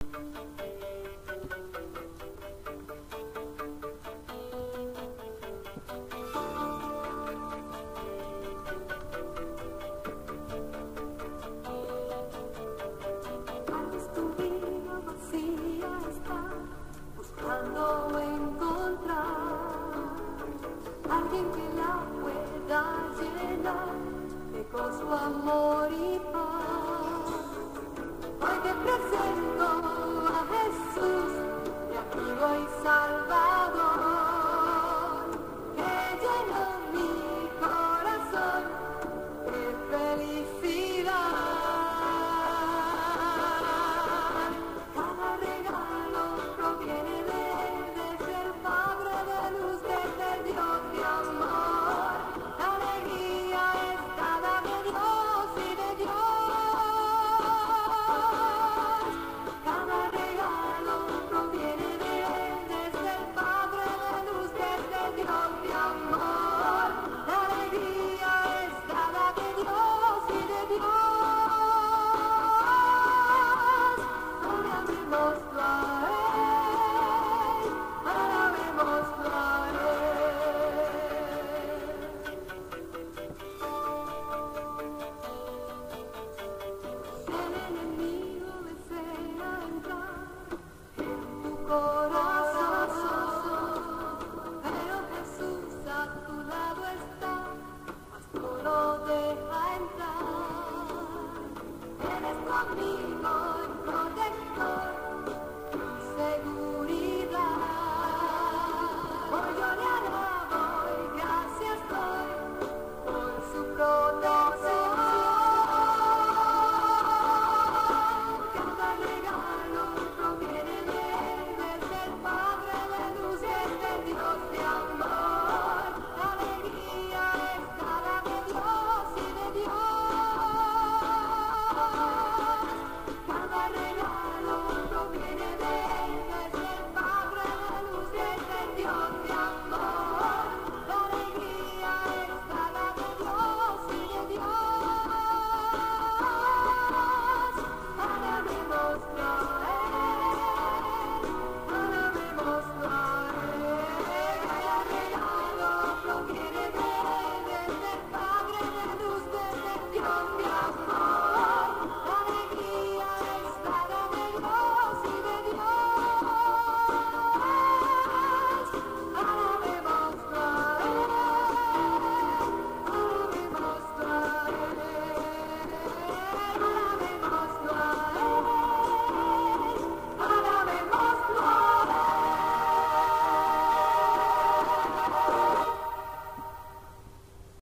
Buscando encontrar alguien que la pueda llenar con su amor y paz. Hoy te presento a Jesús, mi amigo y Salvador, que llenó mi corazón de felicidad. Cada regalo proviene de Él, desde el Padre de luz, desde el Dios de amor. La alegría es dada de Dios y de Dios. Cada regalo proviene de Él, desde el Padre de luz, desde el Dios de amor. La alegría es dada de Dios y de Dios. Alabémoslo a Él, alabémoslo a Él. El enemigo desea entrar en tu corazón, pero Jesús a tu lado está, mas no lo deja entrar. Él es tu amigo y protector.